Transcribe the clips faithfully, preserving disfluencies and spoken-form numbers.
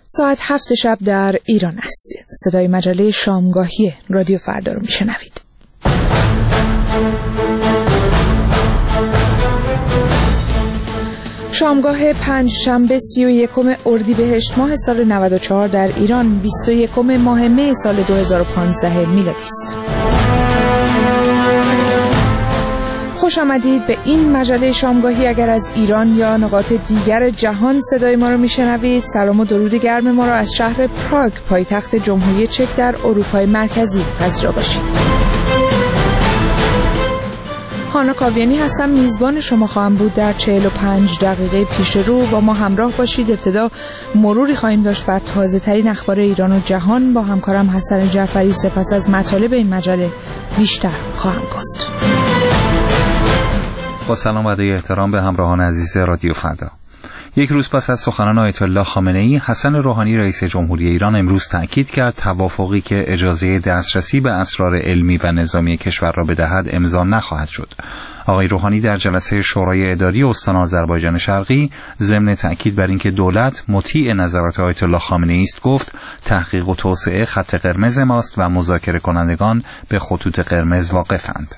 ساعت هفت شب در ایران است. صدای مجله شامگاهی رادیو فردا رو میشنوید. شامگاه پنج شنبه سی و یکم اردیبهشت ماه سال نود و چهار در ایران بیست و یکم ماه می سال دو هزار و پانزده میلادی است. خوش آمدید به این مجله شامگاهی. اگر از ایران یا نقاط دیگر جهان صدای ما رو میشنوید، سلام و درود گرم ما رو از شهر پراگ، پایتخت جمهوری چک در اروپای مرکزی پذیرا باشید. هانا کاویانی هستم، میزبان شما خواهم بود. در چهل و پنج دقیقه پیش رو با ما همراه باشید. ابتدا مروری خواهیم داشت بر تازه ترین اخبار ایران و جهان با همکارم حسن جعفری. سپس از مطالب این مجله بیشتر خواهم گفت. با سلام و ادای احترام به همراهان عزیز رادیو فردا. یک روز پس از سخنان آیت الله خامنه‌ای، حسن روحانی رئیس جمهوری ایران امروز تأکید کرد توافقی که اجازه دسترسی به اسرار علمی و نظامی کشور را بدهد امضا نخواهد شد. آقای روحانی در جلسه شورای اداری استان آذربایجان شرقی ضمن تأکید بر اینکه دولت مطیع نظرات آیت الله خامنه‌ای است گفت تحقیق و توسعه خط قرمز ماست و مذاکره کنندگان به خطوط قرمز واقفند.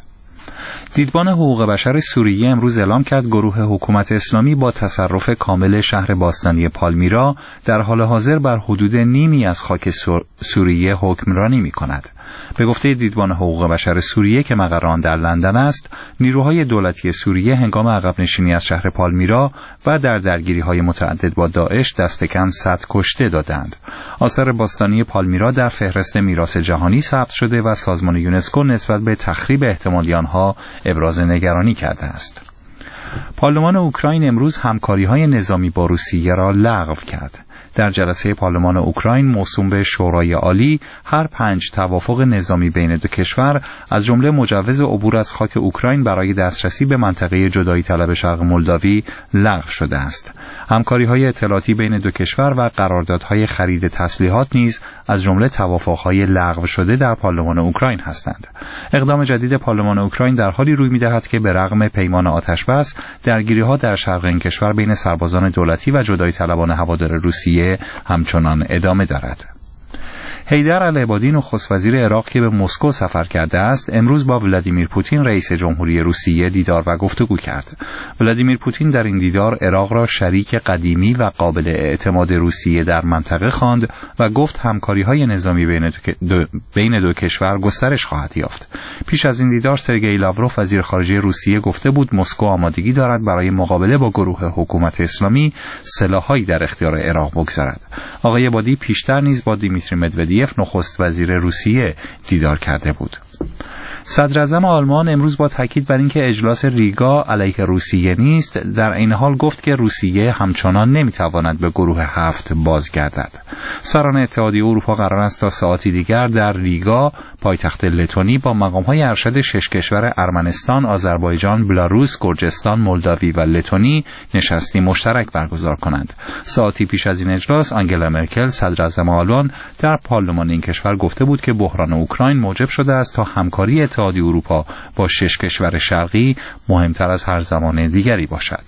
دیدبان حقوق بشر سوریه امروز اعلام کرد گروه حکومت اسلامی با تصرف کامل شهر باستانی پالمیرا در حال حاضر بر حدود نیمی از خاک سوریه حکمرانی می کند. به گفته دیدبان حقوق بشر سوریه که مقر آن در لندن است، نیروهای دولتی سوریه هنگام عقب نشینی از شهر پالمیرا و در درگیری‌های متعدد با داعش دست کم صد کشته دادند. آثار باستانی پالمیرا در فهرست میراث جهانی ثبت شده و سازمان یونسکو نسبت به تخریب احتمالی آنها ابراز نگرانی کرده است. پارلمان اوکراین امروز همکاری‌های نظامی با روسیه را لغو کرد. در جلسه پارلمان اوکراین موسوم به شورای عالی، هر پنج توافق نظامی بین دو کشور از جمله مجوز عبور از خاک اوکراین برای دسترسی به منطقه جدایی طلب شرق مولداوی لغو شده است. همکاری‌های اطلاعاتی بین دو کشور و قراردادهای خرید تسلیحات نیز از جمله توافق‌های لغو شده در پارلمان اوکراین هستند. اقدام جدید پارلمان اوکراین در حالی روی می‌دهد که به رغم پیمان آتش‌بس، درگیری‌ها در شرق این کشور بین سربازان دولتی و جدایی طلبان هوادار روسیه همچنان ادامه دارد. حیدر العبادی نخست وزیر عراق که به مسکو سفر کرده است، امروز با ولادیمیر پوتین رئیس جمهوری روسیه دیدار و گفتگو کرد. ولادیمیر پوتین در این دیدار عراق را شریک قدیمی و قابل اعتماد روسیه در منطقه خواند و گفت همکاری‌های نظامی بین دو, بین دو کشور گسترش خواهد یافت. پیش از این دیدار سرگئی لاوروف وزیر خارجه روسیه گفته بود مسکو آمادگی دارد برای مقابله با گروه حکومت اسلامی سلاح‌هایی در اختیار عراق بگذارد. آقای عبادی پیشتر نیز با دیمیتری مدودیف نخست وزیر روسیه دیدار کرده بود. صدر اعظم آلمان امروز با تاکید بر اینکه اجلاس ریگا علیه روسیه نیست، در این حال گفت که روسیه همچنان نمیتواند به گروه هفت بازگردد. سران اتحادیه اروپا قرار است تا ساعتی دیگر در ریگا، پایتخت لتونی، با مقام‌های ارشد شش کشور ارمنستان، آذربایجان، بلاروس، گرجستان، مولداوی و لتونی نشستی مشترک برگزار کنند. ساعتی پیش از این اجلاس آنگلا مرکل صدر اعظم آلمان در پارلمان این کشور گفته بود که بحران اوکراین موجب شده است تا همکاری اتحادیه اروپا با شش کشور شرقی مهمتر از هر زمان دیگری باشد.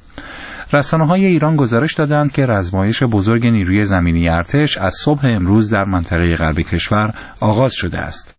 رسانه‌های ایران گزارش دادند که رزمایش بزرگ نیروی زمینی ارتش از صبح امروز در منطقه غربی کشور آغاز شده است.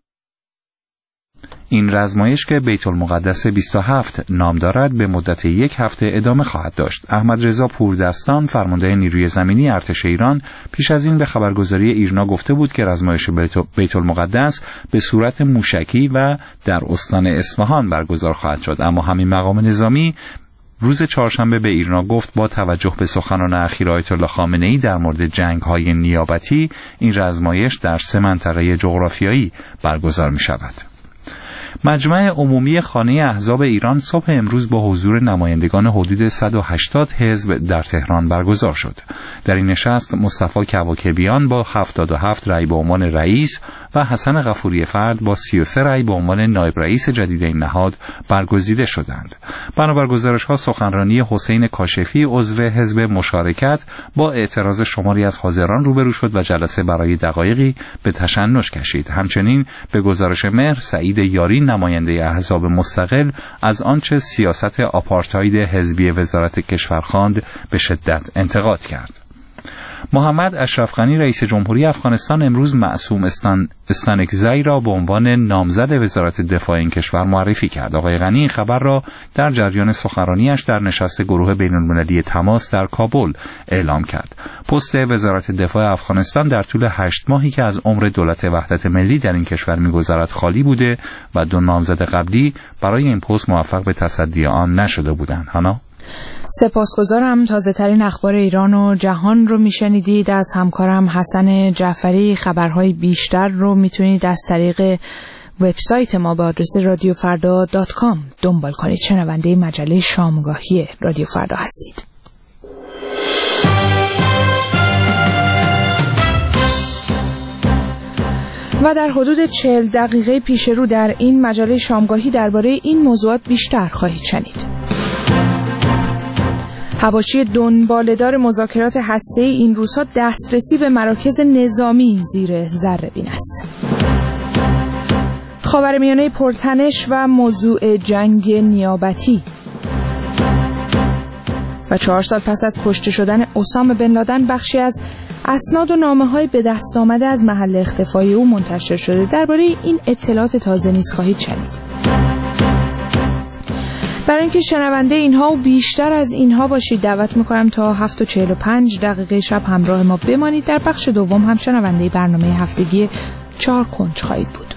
این رزمایش که بیت المقدس بیست و هفت نام دارد به مدت یک هفته ادامه خواهد داشت. احمد رضا پوردستان فرمانده نیروی زمینی ارتش ایران پیش از این به خبرگزاری ایرنا گفته بود که رزمایش بیت المقدس به صورت موشکی و در استان اصفهان برگزار خواهد شد، اما همین مقام نظامی روز چهارشنبه به ایرنا گفت با توجه به سخنان اخیر آیت الله خامنه‌ای در مورد جنگ‌های نیابتی، این رزمایش در سه منطقه جغرافیایی برگزار می‌شود. مجمع عمومی خانه احزاب ایران صبح امروز با حضور نمایندگان حدود صد و هشتاد حزب در تهران برگزار شد. در این نشست مصطفی کواکبیان با هفتاد و هفت رأی به عنوان رئیس و حسن غفوری فرد با سی و سه رأی به عنوان نایب رئیس جدید این نهاد برگزیده شدند. بنابر گزارش‌ها سخنرانی حسین کاشفی عضو حزب مشارکت با اعتراض شماری از حاضران روبرو شد و جلسه برای دقایقی به تشنج کشید. همچنین به گزارش مهر سعید یاری نماینده احزاب مستقل از آنچه سیاست آپارتاید حزبی وزارت کشور خواند به شدت انتقاد کرد. محمد اشرف غنی رئیس جمهوری افغانستان امروز معصوم استان استانکزی را به عنوان نامزد وزارت دفاع این کشور معرفی کرد. آقای غنی این خبر را در جریان سخنرانیش در نشست گروه بین‌المللی تماس در کابل اعلام کرد. پست وزارت دفاع افغانستان در طول هشت ماهی که از عمر دولت وحدت ملی در این کشور می‌گذرد خالی بوده و دو نامزد قبلی برای این پست موفق به تصدی آن نشده بودند. هانا سپاسگزارم. تازه ترین اخبار ایران و جهان رو میشنیدید از همکارم حسن جعفری. خبرهای بیشتر رو میتونید از طریق وبسایت ما به آدرس رادیو فردا دات کام دنبال کنید. شنونده مجله شامگاهی رادیو فردا هستید. و در حدود چهل دقیقه پیش رو در این مجله شامگاهی درباره این موضوعات بیشتر خواهید شنید. حواشی دنباله‌دار مذاکرات هسته‌ای این روزها دسترسی به مراکز نظامی زیر ذره‌بین است. خاورمیانه پرتنش و موضوع جنگ نیابتی. و چهار سال پس از کشته شدن اسامه بن لادن بخشی از اسناد و نامه‌های به دست آمده از محل اختفای او منتشر شده. درباره این اطلاعات تازه نیز خواهید شنید. برای اینکه شنونده اینها و بیشتر از اینها باشید دعوت میکنم تا هفت و چهل و پنج دقیقه شب همراه ما بمانید. در بخش دوم هم شنونده برنامه هفتگی چهار کنج خواهید بود.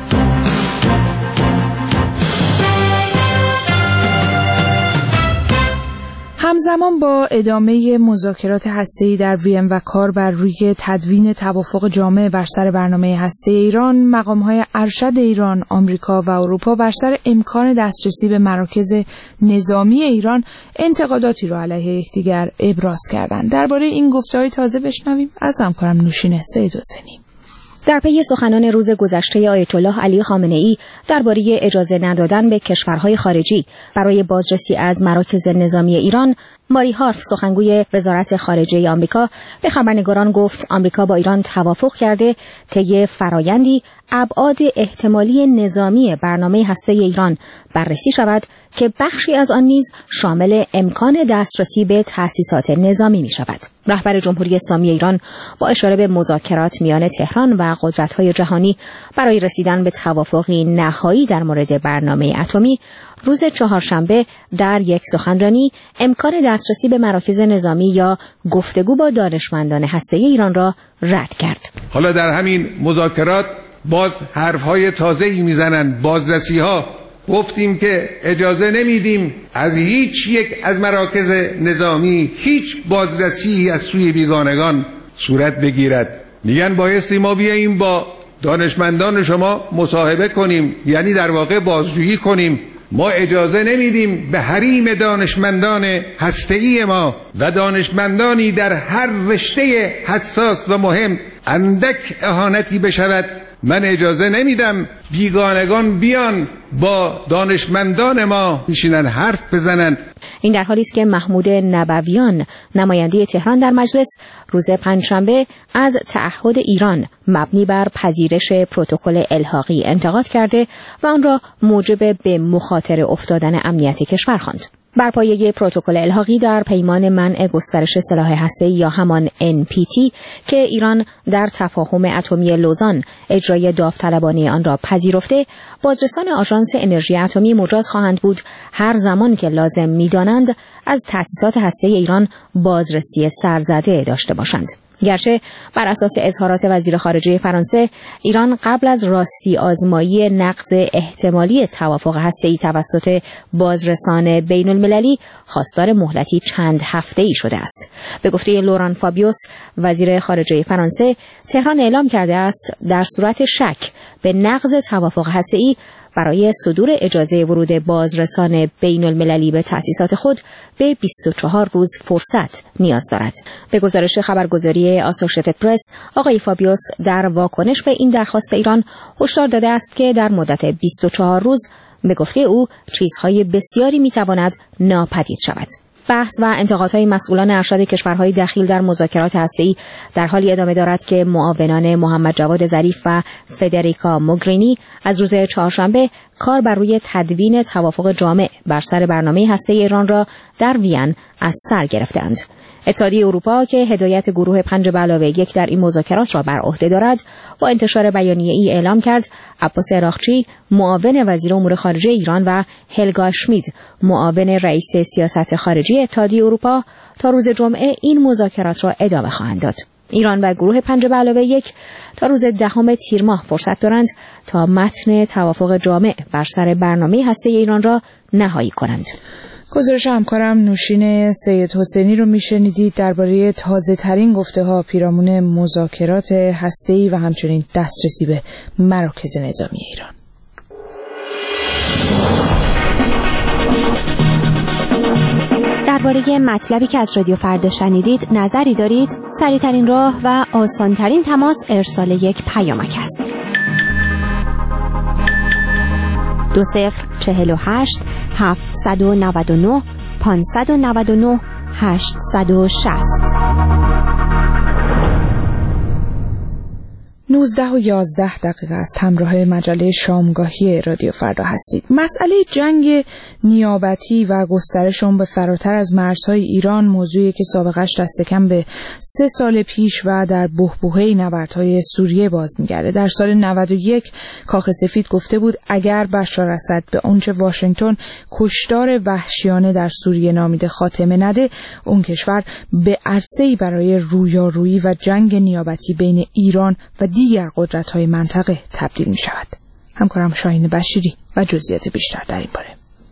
همزمان با ادامه مذاکرات هسته‌ای در وین و کار بر روی تدوین توافق جامع بر سر برنامه هسته ایران، مقام‌های ارشد ایران، آمریکا و اروپا بر سر امکان دسترسی به مراکز نظامی ایران انتقاداتی را علیه یکدیگر ابراز کردند. درباره این گفته‌های تازه بشنویم از همکارم نوشین سید حسینی. در پی سخنان روز گذشته آیت الله علی خامنه ای درباره اجازه ندادن به کشورهای خارجی برای بازرسی از مراکز نظامی ایران، ماری هارف سخنگوی وزارت خارجه آمریکا به خبرنگاران گفت آمریکا با ایران توافق کرده طی فرایندی ابعاد احتمالی نظامی برنامه هسته ایران بررسی شود که بخشی از آن نیز شامل امکان دسترسی به تأسیسات نظامی می شود. رهبر جمهوری اسلامی ایران با اشاره به مذاکرات میان تهران و قدرت‌های جهانی برای رسیدن به توافقی نهایی در مورد برنامه اتمی روز چهارشنبه در یک سخنرانی امکان دسترسی به مراکز نظامی یا گفتگو با دانشمندان هسته‌ای ایران را رد کرد. حالا در همین مذاکرات باز حرف‌های تازه‌ای میزنن بازرسی‌ها. گفتیم که اجازه نمیدیم از هیچ یک از مراکز نظامی هیچ بازرسی از سوی بیگانگان صورت بگیرد. میگن بایستی ما بیاییم با دانشمندان شما مصاحبه کنیم، یعنی در واقع بازجویی کنیم. ما اجازه نمیدیم به حریم دانشمندان هسته‌ای ما و دانشمندانی در هر رشته حساس و مهم اندک اهانتی بشود. من اجازه نمیدم بیگانگان بیان با دانشمندان ما بشینن حرف بزنن. این در حالی است که محمود نبویان نماینده تهران در مجلس روز پنجشنبه از تعهد ایران مبنی بر پذیرش پروتکل الحاقی انتقاد کرده و آن را موجب به مخاطره افتادن امنیت کشور خواند. بر پایه پروتکل الحاقی در پیمان منع گسترش سلاح هسته‌ای یا همان ان پی تی که ایران در تفاهم اتمی لوزان اجرای داوطلبانه آن را پذیرفته، بازرسان آژانس انرژی اتمی مجاز خواهند بود هر زمان که لازم می‌دانند از تأسیسات هسته‌ای ایران بازرسی سرزده داشته باشند. گرچه بر اساس اظهارات وزیر خارجه فرانسه، ایران قبل از راستی آزمایی نقض احتمالی توافق هسته‌ای توسط بازرسان بین المللی خواستار مهلتی چند هفته‌ای شده است. به گفته لوران فابیوس، وزیر خارجه فرانسه، تهران اعلام کرده است در صورت شک به نقض توافق هسته‌ای برای صدور اجازه ورود بازرسان بین المللی به تأسیسات خود به بیست و چهار روز فرصت نیاز دارد. به گزارش خبرگزاری آسوشیتد پرس، آقای فابیوس در واکنش به این درخواست ایران هشدار داده است که در مدت بیست و چهار روز به گفته او چیزهای بسیاری میتواند ناپدید شود. بحث و انتقادهای مسئولان ارشد کشورهای دخیل در مذاکرات هسته‌ای در حالی ادامه دارد که معاونان محمد جواد ظریف و فدریکا موگرینی از روز چهارشنبه کار بر روی تدوین توافق جامع بر سر برنامه هسته‌ای ایران را در وین از سر گرفتند. اتحادیه اروپا که هدایت گروه پنج به علاوه یک در این مذاکرات را بر عهده دارد، با انتشار بیانیه ای اعلام کرد عباس عراقچی معاون وزیر امور خارجه ایران و هلگا شمید معاون رئیس سیاست خارجی اتحادیه اروپا تا روز جمعه این مذاکرات را ادامه خواهند داد. ایران و گروه پنج به علاوه یک تا روز دهم تیر ماه فرصت دارند تا متن توافق جامع بر سر برنامه هسته ایران را نهایی کنند. گزارش همکارم نوشین سید حسینی رو میشنیدید درباره تازه ترین گفته ها پیرامون مذاکرات هسته‌ای و همچنین دسترسی به مراکز نظامی ایران. درباره مطلبی که از رادیو فردا شنیدید نظری دارید؟ سریع‌ترین راه و آسان‌ترین تماس ارسال یک پیامک است. دو صفر چهل و هشت هفتصد و نود و نه پانصد و نود و نه هشتصد و شصت. نوزده و یازده دقیقه است. همراه مجله شامگاهی رادیو فردا هستید. مسئله جنگ نیابتی و گسترش اون به فراتر از مرزهای ایران موضوعی که سابقش دست کم به سه سال پیش و در بحبوحه نبردهای سوریه باز می‌گرده. در سال نود و یک کاخ سفید گفته بود اگر بشار اسد به اونچه واشنگتن کشتار وحشیانه در سوریه نامیده خاتمه نده، اون کشور به عرصه‌ای برای رویارویی و جنگ نیابتی بین ایران و دیگر قدرت‌های منطقه تبدیل می‌شود. همکارم شاهین بشیری و جزئیات بیشتر در این باره.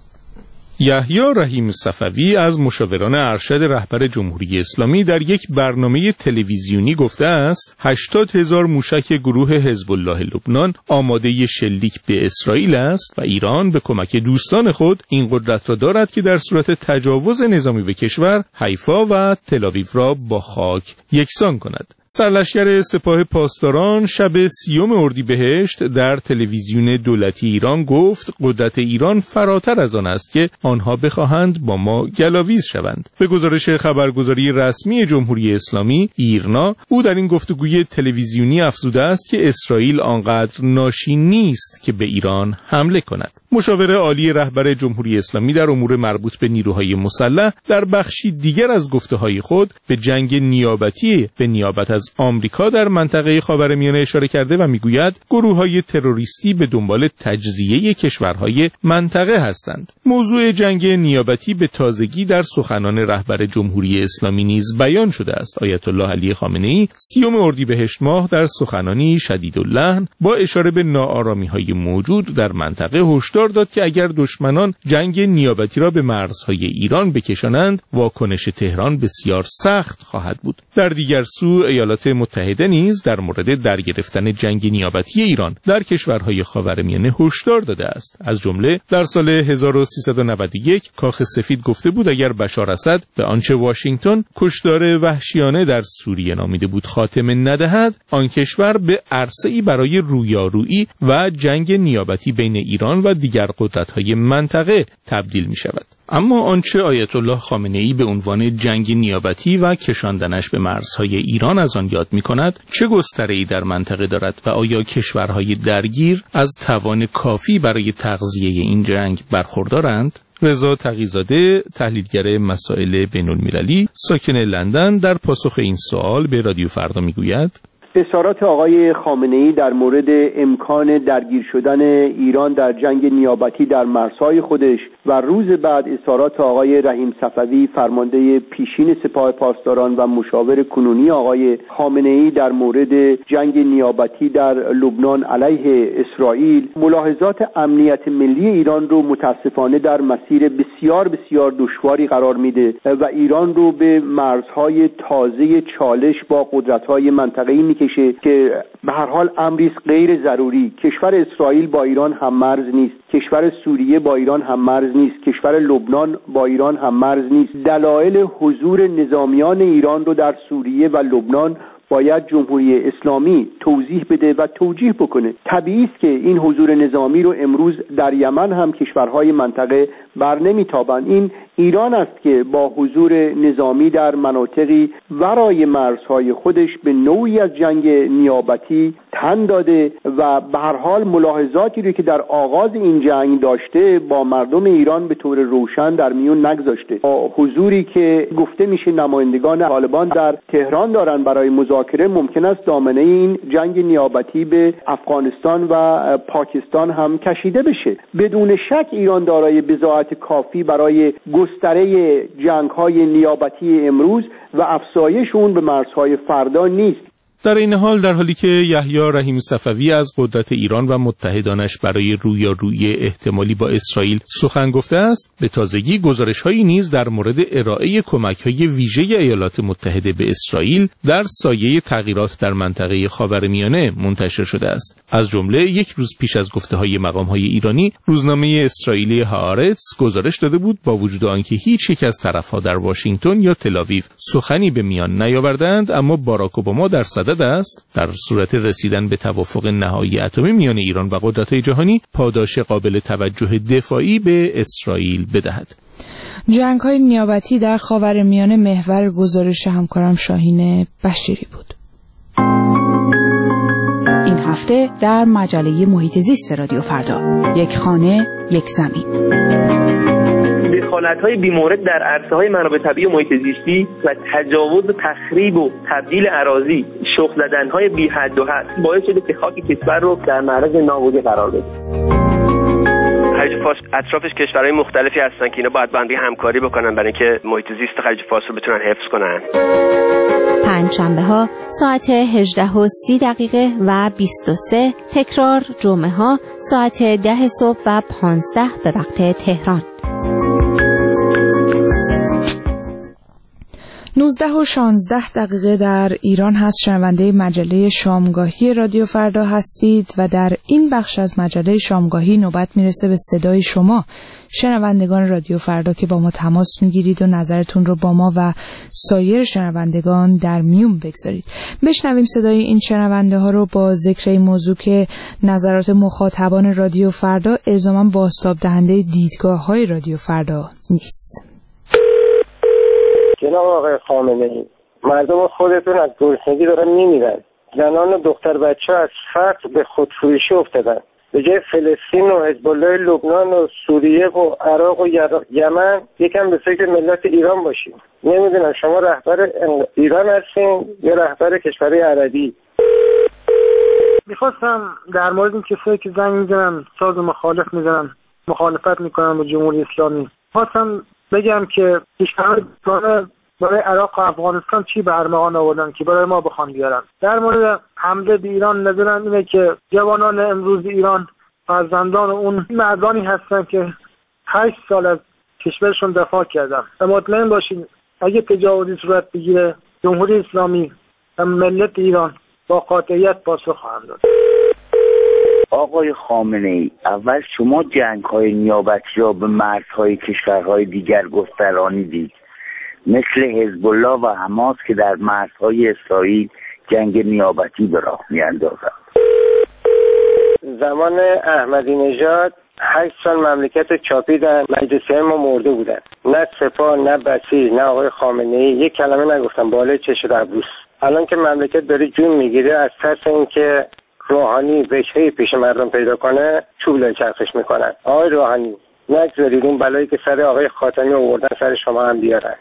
یحیی رحیم صفوی از مشاوران ارشد رهبر جمهوری اسلامی در یک برنامه تلویزیونی گفته است هشتاد هزار موشک گروه حزب الله لبنان آماده شلیک به اسرائیل است و ایران به کمک دوستان خود این قدرت را دارد که در صورت تجاوز نظامی به کشور حیفا و تل‌آویو را با خاک یکسان کند. سرلشکر سپاه پاسداران شب سیوم اردیبهشت در تلویزیون دولتی ایران گفت قدرت ایران فراتر از آن است که آنها بخواهند با ما گلاویز شوند. به گزارش خبرگزاری رسمی جمهوری اسلامی ایرنا، او در این گفتگوی تلویزیونی افزوده است که اسرائیل آنقدر ناشی نیست که به ایران حمله کند. مشاور عالی رهبر جمهوری اسلامی در امور مربوط به نیروهای مسلح در بخشی دیگر از گفته‌های خود به جنگ نیابتی به نیابت از آمریکا در منطقه خاورمیانه اشاره کرده و میگوید گروه‌های تروریستی به دنبال تجزیه کشورهای منطقه هستند. موضوع جنگ نیابتی به تازگی در سخنان رهبر جمهوری اسلامی نیز بیان شده است. آیت الله علی خامنه‌ای سیوم اردیبهشت ماه در سخنانی شدیداللحن با اشاره به ناآرامی‌های موجود در منطقه هشدار داد که اگر دشمنان جنگ نیابتی را به مرزهای ایران بکشانند، واکنش تهران بسیار سخت خواهد بود. در دیگر سو ایالات متحده نیز در مورد درگرفتن جنگ نیابتی ایران در کشورهای خاورمیانه هشدار داده است. از جمله در سال هزار و سیصد و نود و یک کاخ سفید گفته بود اگر بشار اسد به آنچه واشنگتن کشتار وحشیانه در سوریه نامیده بود خاتمه ندهد، آن کشور به عرصه‌ای برای رویارویی و جنگ نیابتی بین ایران و دیگر قدرت‌های منطقه تبدیل می‌شود. اما آنچه آیت الله خامنه‌ای به عنوان جنگ نیابتی و کشاندنش به مرزهای ایران از آن یاد می‌کند، چه گستره‌ای در منطقه دارد و آیا کشورهای درگیر از توان کافی برای تغذیه این جنگ برخوردارند؟ رضا تقی‌زاده، تحلیلگر مسائل بین‌المللی ساکن لندن، در پاسخ این سوال به رادیو فردا میگوید: اظهارات آقای خامنه‌ای در مورد امکان درگیر شدن ایران در جنگ نیابتی در مرزهای خودش و روز بعد اظهارات آقای رحیم صفوی فرمانده پیشین سپاه پاسداران و مشاور کنونی آقای خامنه‌ای در مورد جنگ نیابتی در لبنان علیه اسرائیل ملاحظات امنیت ملی ایران رو متاسفانه در مسیر بسیار بسیار دشواری قرار میده و ایران رو به مرزهای تازه چالش با قدرت‌های منطقه‌ای کشه که به هر حال امری غیر ضروری. کشور اسرائیل با ایران هم مرز نیست، کشور سوریه با ایران هم مرز نیست، کشور لبنان با ایران هم مرز نیست. دلایل حضور نظامیان ایران رو در سوریه و لبنان باید جمهوری اسلامی توضیح بده و توجیه بکنه. طبیعی است که این حضور نظامی رو امروز در یمن هم کشورهای منطقه بر نمیتابند. این ایران است که با حضور نظامی در مناطقی ورای مرزهای خودش به نوعی از جنگ نیابتی تن داده و به هر حال ملاحظاتی رو که در آغاز این جنگ داشته با مردم ایران به طور روشن در میون نگذاشته. با حضوری که گفته میشه نمایندگان طالبان در تهران دارن برای مذاکره، ممکن است دامنه این جنگ نیابتی به افغانستان و پاکستان هم کشیده بشه. بدون شک ایران دارای بضاعت کافی برای گستره جنگ‌های نیابتی امروز و افزایش اون به مرزهای فردا نیست. در این حال در حالی که یحیی رحیمی صفوی از قدرت ایران و متحدانش برای رویارویی احتمالی با اسرائیل سخن گفته است، به تازگی گزارش‌هایی نیز در مورد ارائه کمک‌های ویژه ایالات متحده به اسرائیل در سایه تغییرات در منطقه خاورمیانه منتشر شده است. از جمله یک روز پیش از گفته‌های مقام‌های ایرانی، روزنامه اسرائیلی هآرتس گزارش داده بود با وجود آنکه هیچ یک از طرف‌ها در واشنگتن یا تل‌آویو سخنی به میان نیاوردند، اما باراک اوباما در صدد است در صورت رسیدن به توافق نهایی اتمی میان ایران و قدرت‌های جهانی پاداش قابل توجه دفاعی به اسرائیل بدهد. جنگ‌های نیابتی در خاورمیانه محور گزارش همکارم شاهین بشیری بود. این هفته در مجله محیط زیست رادیو فردا، یک خانه، یک زمین. دخالت‌های بی‌مورد در عرصه‌های منابع طبیعی و محیط زیستی و تجاوز و تخریب و تبدیل اراضی، شخم زدن‌های بی حد و حد باعث شده که خاک کشور رو در معرض نابودی قرار بده. خلیج فارس اطرافش کشورهای مختلفی هستن که اینا باید با هم همکاری بکنن برای اینکه محیط زیست خلیج فارس رو بتونن حفظ کنن. پنجشنبه‌ها ساعت هجده و سی دقیقه و بیست و سه، تکرار جمعه‌ها ساعت ده صبح و پانزده به وقت تهران. نوزده و شانزده دقیقه در ایران هست. شنونده مجله شامگاهی رادیو فردا هستید و در این بخش از مجله شامگاهی نوبت میرسه به صدای شما شنوندگان رادیو فردا که با ما تماس میگیرید و نظرتون رو با ما و سایر شنوندگان در میون بگذارید. بشنویم صدای این شنونده ها رو با ذکر این موضوع که نظرات مخاطبان رادیو فردا الزاما بازتاب دهنده دیدگاه های رادیو فردا نیست. جناب آقای خامنه‌ای، مردم خودتون از گرسنگی دارن میمیرن. زنان و دختر بچه از فقر به خودفروشی افتادن. به جای فلسطین و حزب الله لبنان و سوریه و عراق و یمن یکم به فکر ملت ایران باشید. نمیدونم شما رهبر ایران هستین یا رهبر کشورهای عربی. میخواستم در مورد این کسایی که زنگ میزنن ساز مخالف میزنن مخالفت میکنن با جمهوری اسلامی، خواستم بگم که کشورهای برای عراق و افغانستان چی به ارمغان آوردن که برای ما بخوان بیارن. در مورد حمله به ایران نظرم اینه که جوانان امروز ایران فرزندان اون مردانی هستن که هشت سال از کشورشون دفاع کردن و مطمئن باشید اگه تجاوزی صورت بگیره جمهوری اسلامی و ملت ایران با قاطعیت پاسخ خواهند داد. آقای خامنه‌ای، اول شما جنگ‌های نیابتی را به مرزهای کشورهای دیگر گسترانیدید، مثل حزب الله و حماس که در مرزهای اسرائیل جنگ نیابتی به راه می‌اندازند. زمان احمدی نژاد هشت سال مملکت چاپیدن، مجلسی‌های ما مرده بودن. نه سپاه نه بسیج نه آقای خامنه‌ای یک کلمه نگفتن بالای چش و ابروس. الان که مملکت داره جون میگیره از ترس اینکه روحانی بهشهی پیش مردم پیدا کنه چوب لای چرخش میکنن. آقای روحانی نگذارید اون بلایی که سر آقای خاتمی آوردن سر شما هم بیارن.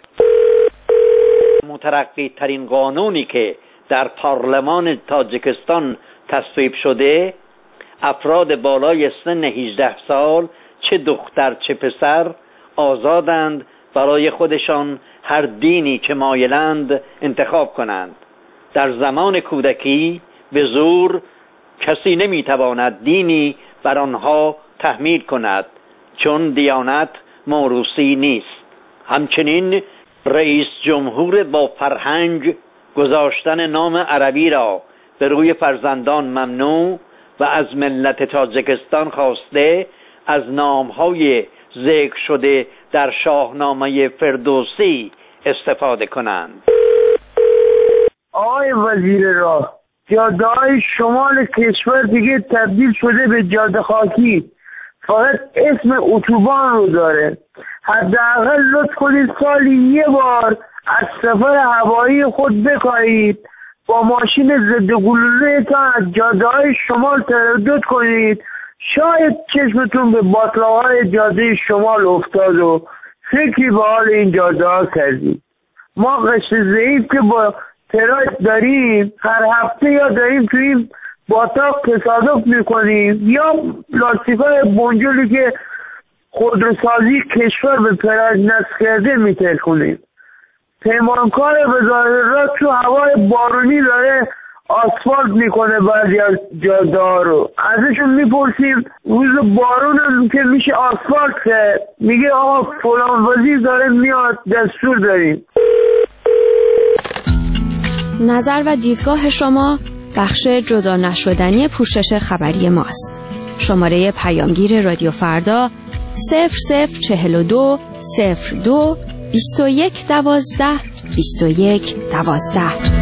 مترقی ترین قانونی که در پارلمان تاجیکستان تصویب شده، افراد بالای سن هجده سال چه دختر چه پسر آزادند برای خودشان هر دینی که مایلند انتخاب کنند. در زمان کودکی به زور کسی نمیتواند دینی بر آنها تحمیل کند، چون دیانت موروثی نیست. همچنین رئیس جمهور با فرهنگ گذاشتن نام عربی را به روی فرزندان ممنوع و از ملت تاجیکستان خواسته از نامهای ذکر شده در شاهنامه فردوسی استفاده کنند. آقای وزیر راه، جاده‌های شمال کشور دیگه تبدیل شده به جاده خاکی، فقط اسم اتوبان رو داره. حداقل لطف کنید سالی یه بار از سفر هوایی خود بکارید با ماشین ضد گلوله‌تان از جاده‌های شمال تردد کنید. شاید چشمتون به باطلاهای جاده شمال افتاد و فکری به حال این جاده‌ها کردید. ما قشر ضعیف که با تراک داریم هر هفته یا داریم توی این باتاق تصادف میکنیم یا لاستیک‌های بنجلی که خودروسازی کشور به پراج نصب کرده میتر کنیم. پیمانکار وزارت تو هوای بارونی داره آسفالت میکنه بعضی از جاده ها رو. ازشون میپرسیم روز بارون هم که میشه آسفالت کرد، میگه آقا فلان وزیر داره میاد دستور داریم. نظر و دیدگاه شما بخش جدا نشدنی پوشش خبری ماست. شماره پیامگیر رادیو فردا صفر صفر چهل و دو صفر دو بیست و یک دوازده بیست و یک دوازده.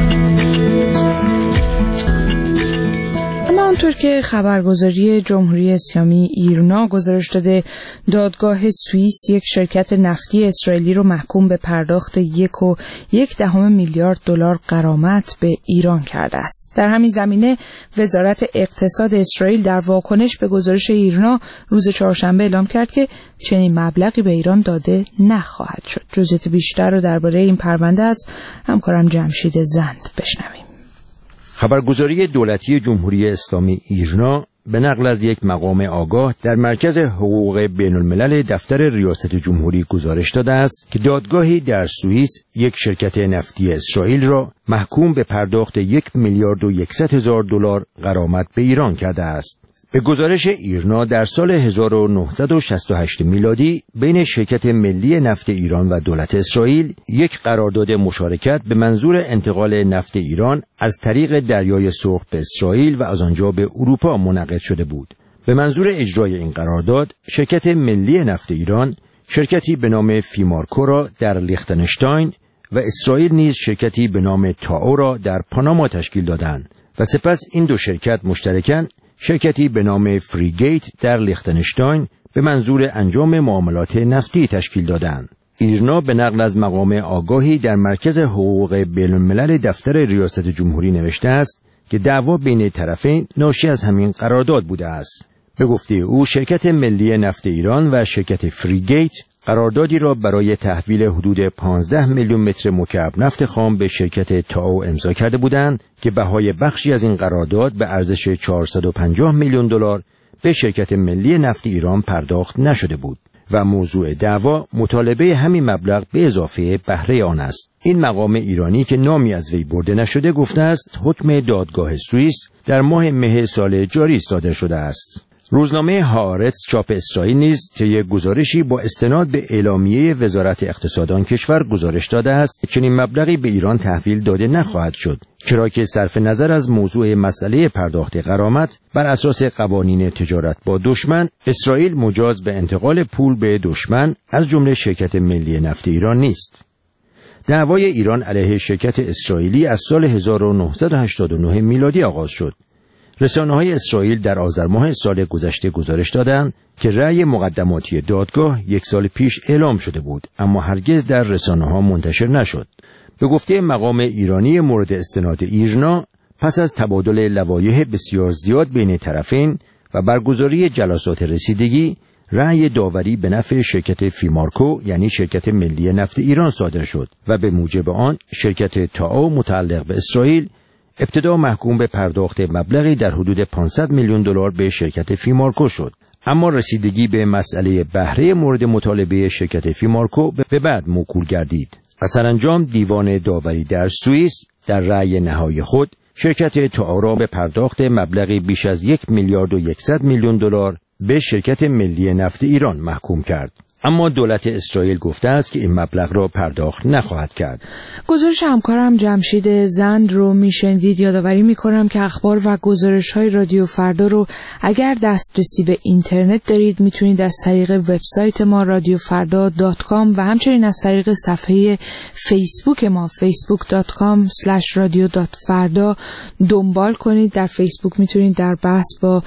همانطور که خبرگزاری جمهوری اسلامی ایرنا گزارش داده، دادگاه سوئیس یک شرکت نفتی اسرائیلی رو محکوم به پرداخت یک و یک دهم میلیارد دلار غرامت به ایران کرده است. در همین زمینه وزارت اقتصاد اسرائیل در واکنش به گزارش ایرنا روز چهارشنبه اعلام کرد که چنین مبلغی به ایران داده نخواهد شد. جزئیات بیشتر رو درباره این پرونده از همکارم جمشید زند بشنویم. خبرگزاری دولتی جمهوری اسلامی ایرنا به نقل از یک مقام آگاه در مرکز حقوق بین الملل دفتر ریاست جمهوری گزارش داده است که دادگاهی در سوئیس یک شرکت نفتی اسرائیل را محکوم به پرداخت یک میلیارد و یکصد هزار دلار غرامت به ایران کرده است. به گزارش ایرنا در سال هزار و نهصد و شصت و هشت میلادی بین شرکت ملی نفت ایران و دولت اسرائیل یک قرارداد مشارکت به منظور انتقال نفت ایران از طریق دریای سرخ به اسرائیل و از آنجا به اروپا منعقد شده بود. به منظور اجرای این قرارداد شرکت ملی نفت ایران شرکتی به نام فیمارکو را در لیختنشتاین و اسرائیل نیز شرکتی به نام تائو را در پاناما تشکیل دادند و سپس این دو شرکت مشترکاً شرکتی به نام فریگیت در لیختنشتاین به منظور انجام معاملات نفتی تشکیل دادند. ایرنا به نقل از مقام آگاهی در مرکز حقوق بین الملل دفتر ریاست جمهوری نوشته است که دعوا بین طرفین ناشی از همین قرارداد بوده است. به گفته او شرکت ملی نفت ایران و شرکت فریگیت قراردادی را برای تحویل حدود پانزده میلیون متر مکعب نفت خام به شرکت تائو امضا کرده بودند که بهای بخشی از این قرارداد به ارزش چهارصد و پنجاه میلیون دلار به شرکت ملی نفت ایران پرداخت نشده بود و موضوع دعوا مطالبه همین مبلغ به اضافه بهره آن است. این مقام ایرانی که نامی از وی برده نشده گفته است حکم دادگاه سوئیس در ماه مه سال جاری صادر شده است. روزنامه هآرتس چاپ اسرائیل نیز طی گزارشی با استناد به اعلامیه وزارت اقتصاد آن کشور گزارش داده است که چنین مبلغی به ایران تحویل داده نخواهد شد، چرا که صرف نظر از موضوع مسئله پرداخت غرامت بر اساس قوانین تجارت با دشمن، اسرائیل مجاز به انتقال پول به دشمن از جمله شرکت ملی نفت ایران نیست. دعوای ایران علیه شرکت اسرائیلی از سال هزار و نهصد و هشتاد و نه میلادی آغاز شد. رسانه‌های اسرائیل در آذر ماه سال گذشته گزارش دادند که رأی مقدماتی دادگاه یک سال پیش اعلام شده بود اما هرگز در رسانه‌ها منتشر نشد. به گفته مقام ایرانی مورد استناد ایرنا، پس از تبادل لوایح بسیار زیاد بین طرفین و برگزاری جلسات رسیدگی، رأی داوری به نفع شرکت فیمارکو یعنی شرکت ملی نفت ایران صادر شد و به موجب آن شرکت تائو متعلق به اسرائیل ابتدا محکوم به پرداخت مبلغی در حدود پانصد میلیون دلار به شرکت فیمارکو شد، اما رسیدگی به مسئله بهره مورد مطالبه شرکت فیمارکو به بعد موکول گردید و سرانجام دیوان داوری در سوئیس در رأی نهایی خود شرکت تائو را به پرداخت مبلغی بیش از یک میلیارد و یکصد میلیون دلار به شرکت ملی نفت ایران محکوم کرد. اما دولت اسرائیل گفته است که این مبلغ را پرداخت نخواهد کرد. گزارش همکارم جمشید زند رو میشنیدید. یادآوری میکنم که اخبار و گزارش‌های رادیو فردا رو اگر دسترسی به اینترنت دارید میتونید از طریق وبسایت ما رادیو فردا دات کام و همچنین از طریق صفحه فیسبوک ما فیسبوک دات کام اسلش رادیو دات فردا دنبال کنید. در فیسبوک میتونید در بحث با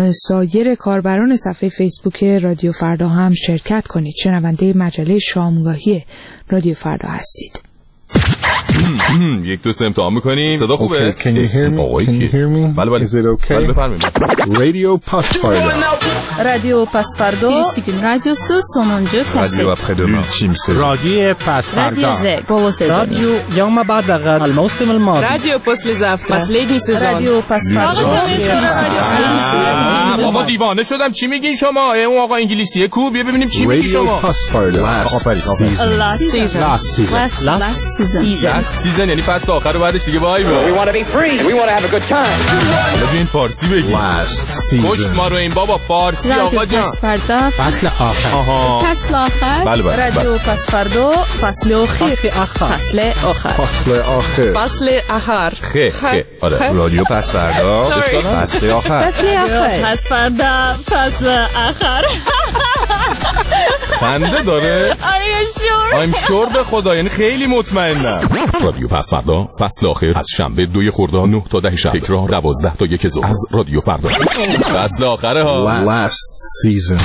سایر کاربران صفحه فیسبوک رادیو فردا هم شرکت کنید. شنونده مجله شامگاهی رادیو فردا هستید. یک دو سه امتحان میکنیم. صدا خوبه؟ Okay, can you hear me? Can you hear me? بله بله. Is it okay? بله بفرمایید. رادیو پس فردا. رادیو پس فردا. رادیو سو sonuncu رادیو après-demain. رادیو پس فردا. رادیو يوم بعد غد الموسم الماضي. رادیو послезавтра. Последний сезон. رادیو پس فردا. بابا دیوانه شدم. چی میگین شما؟ اون آقا انگلیسیه کو؟ بیا ببینیم چی میگی شما. رادیو پس فردا. Last season. Last season. last season. last season یعنی فصل آخر و بعدش دیگه وای بابا. We want to be free and we want to have a good time. حالا بیاین فارسی بگید. Last season. کشت ما رو این بابا فارسی آقا جان. پس فردا. فصل آخر. آها. فصل آخر. بله بله. رادیو پس فردا. فصل آخر. فصل آخر. فصل آخر. فصل آخر. فصل آخر. خه خه. آره. رادیو پس فردا. فصل آخر. فصل آخر. پس فردا. فصل آخر. خنده داره؟ Are you sure? I'm sure به خدا، یعنی خیلی مطمئنم. رادیو پس فردا فصل آخر از شنبه دوی خرداد نه تا ده شب، تکرار دوازده تا یک ظهر از رادیو فردا. فصل آخره ها. Last season.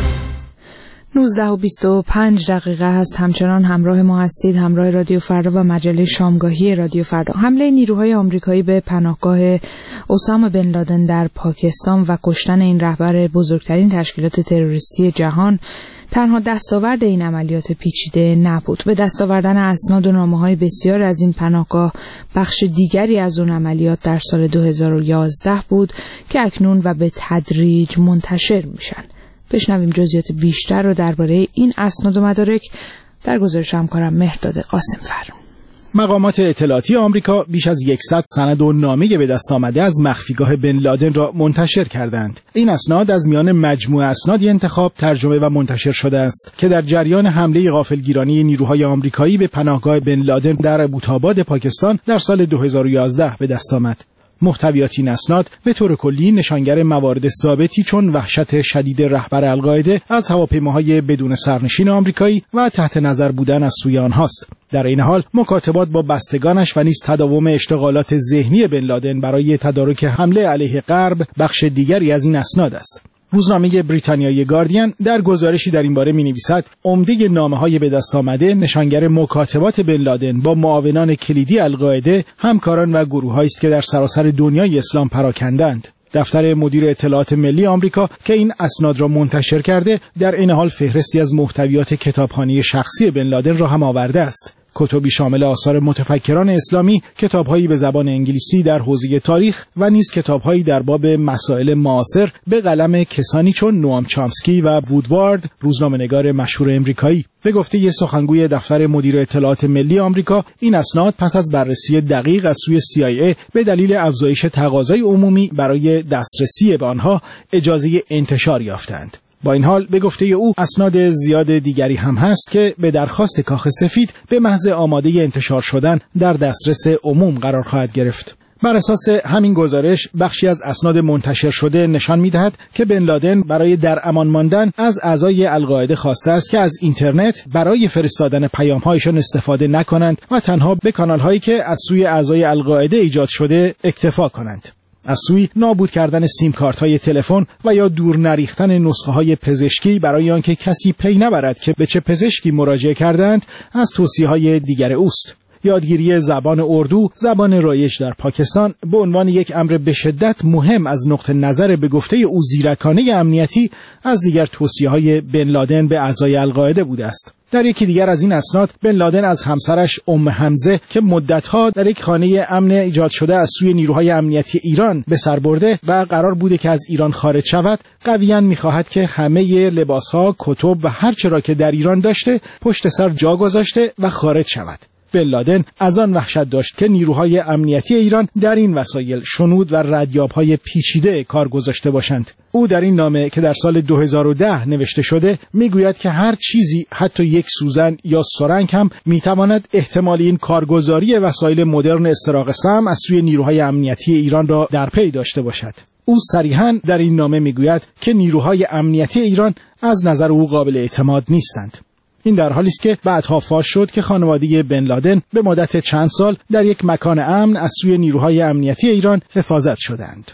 نوزده و بیست و پنج دقیقه هست. همچنان همراه ما هستید، همراه رادیو فردا و مجله شامگاهی رادیو فردا. حمله نیروهای آمریکایی به پناهگاه اسامه بن لادن در پاکستان و کشتن این رهبر بزرگترین تشکیلات تروریستی جهان تنها دستاورد این عملیات پیچیده نبود. به دست آوردن اسناد و نامه‌های بسیار از این پناهگاه بخش دیگری از اون عملیات در سال دو هزار و یازده بود که اکنون و به تدریج منتشر میشن. بشنویم جزئیات بیشتر رو درباره این اسناد و مدارک در گزارش همکارم مهرداد قاسم فر. مقامات اطلاعاتی آمریکا بیش از صد سند و نامه به دست آمده از مخفیگاه بن لادن را منتشر کردند. این اسناد از میان مجموعه اسنادی انتخاب، ترجمه و منتشر شده است که در جریان حمله غافلگیرانه نیروهای آمریکایی به پناهگاه بن لادن در ابوتاباد پاکستان در سال دو هزار و یازده به دست آمد. محتویات این اسناد به طور کلی نشانگر موارد ثابتی چون وحشت شدید رهبر القاعده از هواپیماهای بدون سرنشین آمریکایی و تحت نظر بودن از سوی آنهاست. در این حال مکاتبات با بستگانش و نیز تداوم اشتغالات ذهنی بن لادن برای تدارک حمله علیه غرب بخش دیگری از این اسناد است. روزنامه بریتانیایی گاردین در گزارشی در این باره می‌نویسد عمده نامه‌های به دست آمده نشانگر مکاتبات بن لادن با معاونان کلیدی القاعده، همکاران و گروه‌هایی است که در سراسر دنیای اسلام پراکندند. دفتر مدیر اطلاعات ملی آمریکا که این اسناد را منتشر کرده در این حال فهرستی از محتویات کتابخانه شخصی بن لادن را هم آورده است. کتبی شامل آثار متفکران اسلامی، کتاب‌هایی به زبان انگلیسی در حوزه تاریخ و نیز کتاب‌هایی در باب مسائل معاصر به قلم کسانی چون نوام چامسکی و وودوارد، روزنامه‌نگار مشهور امریکایی. به گفته یک سخنگوی دفتر مدیر اطلاعات ملی آمریکا، این اسناد پس از بررسی دقیق از سوی سی آی ای به دلیل افزایش تقاضای عمومی برای دسترسی به آنها اجازه انتشار یافتند. با این حال به گفته او اسناد زیاد دیگری هم هست که به درخواست کاخ سفید به محض آماده انتشار شدن در دسترس عموم قرار خواهد گرفت. بر اساس همین گزارش بخشی از اسناد منتشر شده نشان می‌دهد که بن لادن برای در امان ماندن از اعضای القاعده خواسته است که از اینترنت برای فرستادن پیام‌هایشان استفاده نکنند و تنها به کانال‌هایی که از سوی اعضای القاعده ایجاد شده اکتفا کنند. از سوی نابود کردن سیم کارت های تلفن و یا دور نریختن نسخه های پزشکی برای آنکه کسی پی نبرد که به چه پزشکی مراجعه کردند از توصیه های دیگر اوست. یادگیری زبان اردو، زبان رایج در پاکستان، به عنوان یک امر به شدت مهم از نقطه نظر به گفته او زیرکانه امنیتی از دیگر توصیه های بن لادن به اعضای القاعده بوده است. در یکی دیگر از این اسناد بن لادن از همسرش ام حمزه که مدتها در یک خانه امن ایجاد شده از سوی نیروهای امنیتی ایران به سر برده و قرار بوده که از ایران خارج شود، قویاً می‌خواهد که همه لباس‌ها، کتب و هر چه را که در ایران داشته پشت سر جا گذاشته و خارج شود. بن لادن از آن وحشت داشت که نیروهای امنیتی ایران در این وسایل شنود و ردیاب‌های پیچیده کار گذاشته باشند. او در این نامه که در سال دو هزار و ده نوشته شده میگوید که هر چیزی، حتی یک سوزن یا سرنگ هم میتواند احتمال این کارگزاری وسایل مدرن استراق سم از سوی نیروهای امنیتی ایران را در پی داشته باشد. او صریحاً در این نامه میگوید که نیروهای امنیتی ایران از نظر او قابل اعتماد نیستند. این در حالی است که بعدها فاش شد که خانواده بن لادن به مدت چند سال در یک مکان امن از سوی نیروهای امنیتی ایران حفاظت شدند.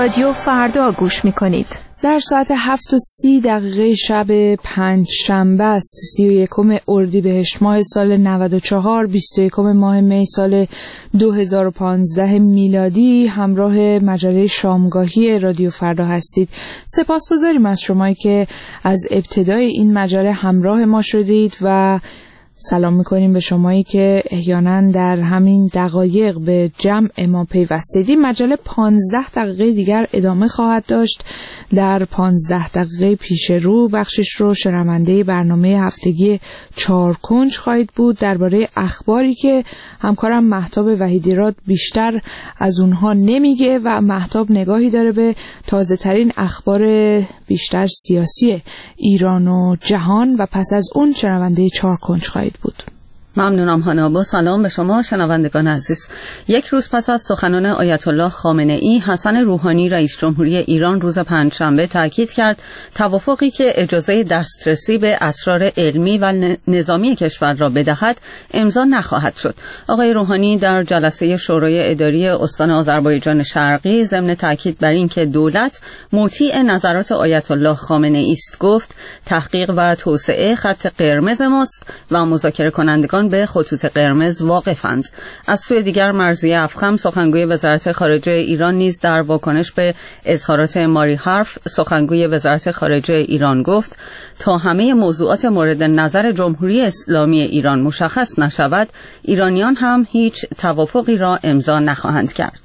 رادیو فردا گوش میکنید. در ساعت هفت و سی دقیقه شب پنج شنبه است، سی و یکم اردیبهشت ماه سال نود و چهار، بیست و یکم ماه می سال دو هزار و پانزده میلادی. همراه مجله شامگاهی رادیو فردا هستید. سپاسگزاریم از شمایی که از ابتدای این مجله همراه ما شدید و سلام میکنیم به شمایی که احیانا در همین دقایق به جمع ما پیوستیدیم. مجله پانزده دقیقه دیگر ادامه خواهد داشت. در پانزده دقیقه پیش رو بخشش رو شنونده برنامه هفتگی چهار کنج خواهید بود درباره اخباری که همکارم مهتاب وحیدیراد بیشتر از اونها نمیگه و مهتاب نگاهی داره به تازه ترین اخبار بیشتر سیاسی ایران و جهان و پس از اون شنونده چهار کنج خواهید بود. ممنونم هانا. با سلام به شما شنوندگان عزیز. یک روز پس از سخنان آیت الله خامنه ای، حسن روحانی رئیس جمهوری ایران روز پنجشنبه تاکید کرد توافقی که اجازه دسترسی به اسرار علمی و نظامی کشور را بدهد امضا نخواهد شد. آقای روحانی در جلسه شورای اداری استان آذربایجان شرقی ضمن تاکید بر این که دولت مطیع نظرات آیت الله خامنه ای است گفت تحقیق و توسعه خط قرمز ماست و مذاکره کنندگان به خطوط قرمز واقفند. از سوی دیگر مرضیه افخم سخنگوی وزارت خارجه ایران نیز در واکنش به اظهارات ماری حرف سخنگوی وزارت خارجه ایران گفت تا همه موضوعات مورد نظر جمهوری اسلامی ایران مشخص نشود ایرانیان هم هیچ توافقی را امضا نخواهند کرد.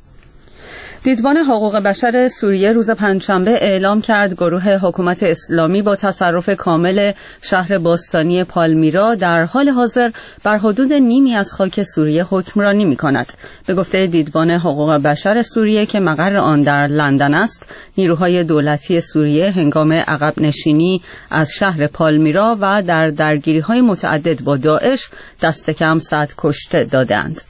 دیدبان حقوق بشر سوریه روز پنجشنبه اعلام کرد گروه حکومت اسلامی با تصرف کامل شهر باستانی پالمیرا در حال حاضر بر حدود نیمی از خاک سوریه حکمرانی می‌کند. به گفته دیدبان حقوق بشر سوریه که مقر آن در لندن است، نیروهای دولتی سوریه هنگام عقب نشینی از شهر پالمیرا و در درگیری‌های متعدد با داعش دست کم صد کشته دادند.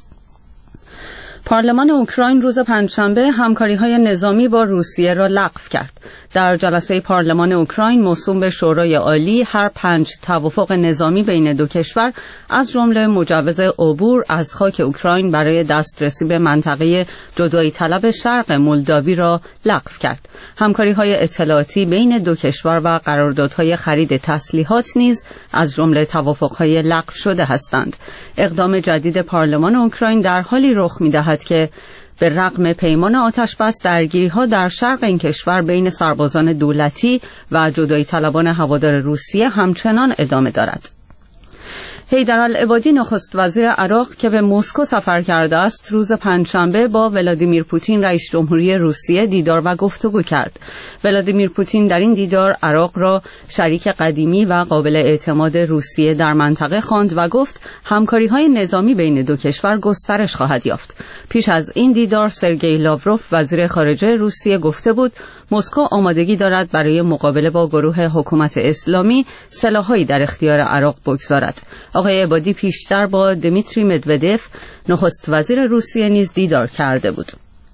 پارلمان اوکراین روز پنجشنبه همکاری‌های نظامی با روسیه را لغو کرد. در جلسه پارلمان اوکراین موسوم به شورای عالی هر پنج توافق نظامی بین دو کشور از جمله مجوز عبور از خاک اوکراین برای دسترسی به منطقه جدایی طلب شرق مولداوی را لغو کرد. همکاری‌های اطلاعاتی بین دو کشور و قراردادهای خرید تسلیحات نیز از جمله توافق‌های لغو شده هستند. اقدام جدید پارلمان اوکراین در حالی رخ می‌دهد که به رغم پیمان آتشبس درگیری‌ها در شرق این کشور بین سربازان دولتی و جدایی طلبان هوادار روسیه همچنان ادامه دارد. حیدرالعبادی نخست وزیر عراق که به مسکو سفر کرده است روز پنجشنبه با ولادیمیر پوتین رئیس جمهوری روسیه دیدار و گفتگو کرد. ولادیمیر پوتین در این دیدار عراق را شریک قدیمی و قابل اعتماد روسیه در منطقه خواند و گفت همکاری‌های نظامی بین دو کشور گسترش خواهد یافت. پیش از این دیدار سرگئی لاوروف وزیر خارجه روسیه گفته بود مسکو آمادگی دارد برای مقابله با گروه حکومت اسلامی سلاح‌هایی در اختیار عراق بگذارد. آقای عبادی پیشتر با دمیتری مدودف نخست وزیر روسیه نیز دیدار کرده بود.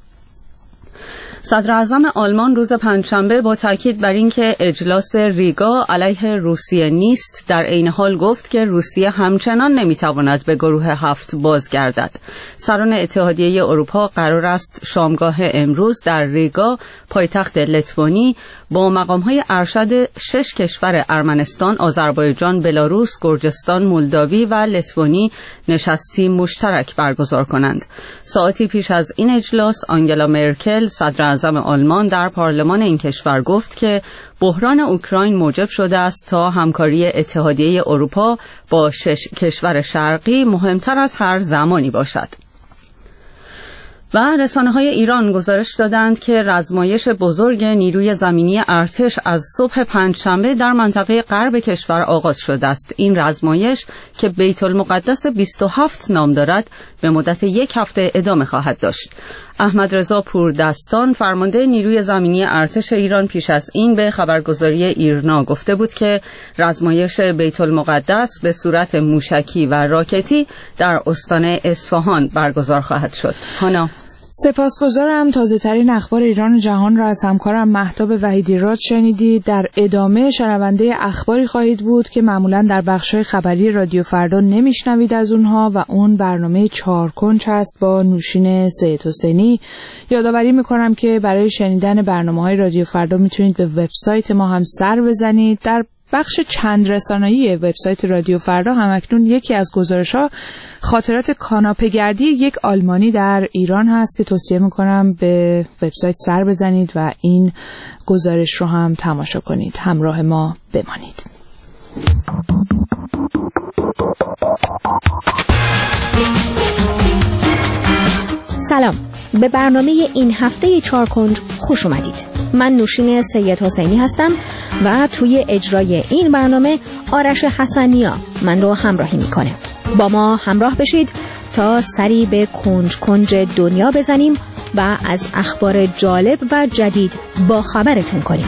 صدر اعظم آلمان روز پنجشنبه با تاکید بر اینکه اجلاس ریگا علیه روسیه نیست در عین حال گفت که روسیه همچنان نمیتواند به گروه هفت بازگردد. سران اتحادیه اروپا قرار است شامگاه امروز در ریگا پایتخت لتوانی با مقام‌های ارشد شش کشور ارمنستان، آذربایجان، بلاروس، گرجستان، مولداوی و لتوانی نشستی مشترک برگزار کنند. ساعتی پیش از این اجلاس آنگلا مرکل صدر اعظم آلمان در پارلمان این کشور گفت که بحران اوکراین موجب شده است تا همکاری اتحادیه اروپا با شش کشور شرقی مهمتر از هر زمانی باشد. و رسانه‌های ایران گزارش دادند که رزمایش بزرگ نیروی زمینی ارتش از صبح پنجشنبه در منطقه غرب کشور آغاز شده است. این رزمایش که بیت المقدس بیست و هفت نام دارد به مدت یک هفته ادامه خواهد داشت. احمد رضا پوردستان فرمانده نیروی زمینی ارتش ایران پیش از این به خبرگزاری ایرنا گفته بود که رزمایش بیت المقدس به صورت موشکی و راکتی در استان اصفهان برگزار خواهد شد. هانا سپاسگزارم. تازه ترین اخبار ایران و جهان را از همکارم مهتاب وحیدی‌راد شنیدید. در ادامه شنونده اخباری خواهید بود که معمولا در بخش‌های خبری رادیو فردا نمیشنوید از اونها و اون برنامه چهار کنج هست با نوشین سید حسینی. یادآوری میکنم که برای شنیدن برنامه‌های رادیو فردا میتونید به وبسایت ما هم سر بزنید. در بخش چند رسانه‌ای وبسایت رادیو فردا همکنون یکی از گزارش‌ها خاطرات کاناپه گردی یک آلمانی در ایران هست که توصیه میکنم به وبسایت سر بزنید و این گزارش رو هم تماشا کنید. همراه ما بمانید. سلام، به برنامه این هفته چهار کنج خوش اومدید. من نوشین سید حسینی هستم و توی اجرای این برنامه آرش حسنیا من رو همراهی میکنه. با ما همراه بشید تا سری به کنج کنج دنیا بزنیم و از اخبار جالب و جدید با خبرتون کنیم.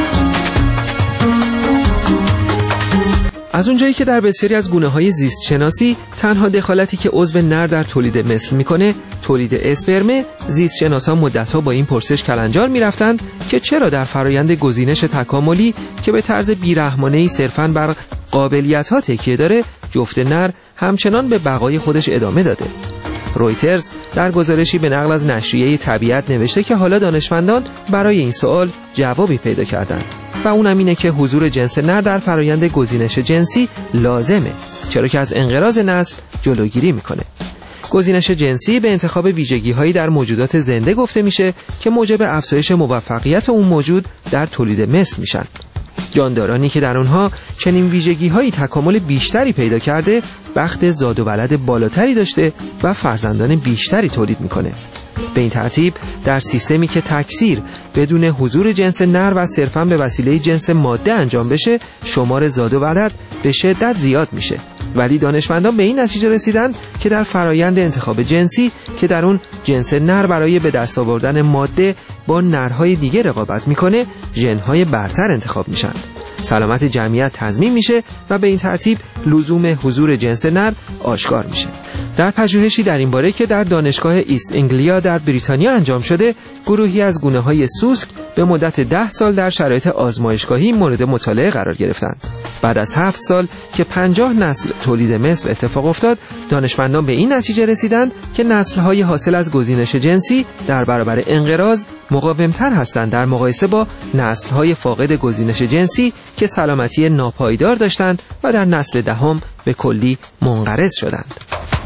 از اونجایی که در بسیاری از گونه‌های زیست شناسی تنها دخالتی که عضو نر در تولید مثل میکنه تولید اسپرمه، زیست شناسا مدت‌ها با این پرسش کلنجار میرفتند که چرا در فرایند گزینش تکاملی که به طرز بیرحمانه‌ای صرفاً بر قابلیت‌ها تکیه داره، جفت نر همچنان به بقای خودش ادامه داده. رویترز در گزارشی به نقل از نشریه طبیعت نوشته که حالا دانشمندان برای این سوال جوابی پیدا کردند و اونم اینه که حضور جنس نر در فرایند گزینش جنسی لازمه، چرا که از انقراض نسل جلوگیری میکنه. گزینش جنسی به انتخاب ویژگی‌هایی در موجودات زنده گفته میشه که موجب افزایش موفقیت اون موجود در تولید مثل میشن. جاندارانی که در اونها چنین ویژگی‌هایی تکامل بیشتری پیدا کرده، بخت زاد و ولد بالاتری داشته و فرزندان بیشتری تولید میکنه. به این ترتیب در سیستمی که تکثیر بدون حضور جنس نر و صرفاً به وسیله جنس ماده انجام بشه، شمار زاد و ولد به شدت زیاد میشه. ولی دانشمندان به این نتیجه رسیدن که در فرایند انتخاب جنسی که در اون جنس نر برای به دست آوردن ماده با نرهای دیگه رقابت میکنه، ژن‌های برتر انتخاب میشن. سلامت جمعیت تضمین میشه و به این ترتیب لزوم حضور جنس نر آشکار میشه. در پژوهشی در این باره که در دانشگاه ایست انگلیا در بریتانیا انجام شده، گروهی از گونه‌های سوسک به مدت ده سال در شرایط آزمایشگاهی مورد مطالعه قرار گرفتند. بعد از هفت سال که پنجاه نسل تولید مثل اتفاق افتاد، دانشمندان به این نتیجه رسیدند که نسل‌های حاصل از گزینش جنسی در برابر انقراض مقاوم‌تر هستند در مقایسه با نسل‌های فاقد گزینش جنسی که سلامتی ناپایدار داشتند و در نسل دهم به کلی منقرض شدند.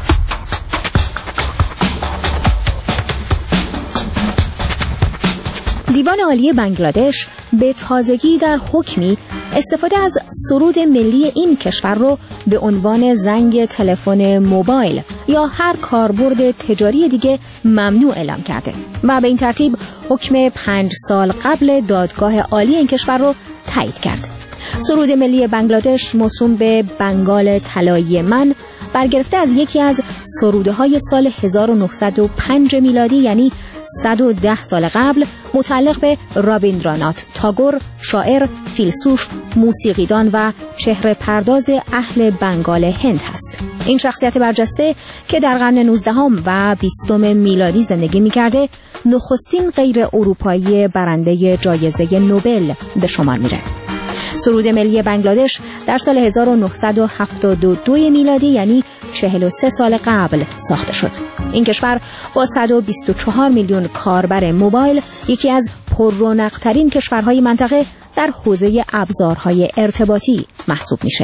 دیوان عالی بنگلادش به تازگی در حکمی استفاده از سرود ملی این کشور رو به عنوان زنگ تلفن موبایل یا هر کاربرد تجاری دیگه ممنوع اعلام کرده و به این ترتیب حکم پنج سال قبل دادگاه عالی این کشور رو تایید کرد. سرود ملی بنگلادش موسوم به بنگال طلایی من برگرفته از یکی از سروده‌های سال هزار و نهصد و پنج میلادی، یعنی صد و ده سال قبل، متعلق به رابیندرانات تاگور، شاعر، فیلسوف، موسیقیدان و چهره پرداز اهل بنگال هند هست. این شخصیت برجسته که در قرن نوزدهم و بیستم میلادی زندگی می‌کرده، نخستین غیر اروپایی برنده جایزه نوبل به شمار میره. سرود ملی بنگلادش در سال هزار و نهصد و هفتاد و دو میلادی، یعنی چهل و سه سال قبل ساخته شد. این کشور با صد و بیست و چهار میلیون کاربر موبایل یکی از پررونق‌ترین کشورهای منطقه در حوزه ابزارهای ارتباطی محسوب میشه.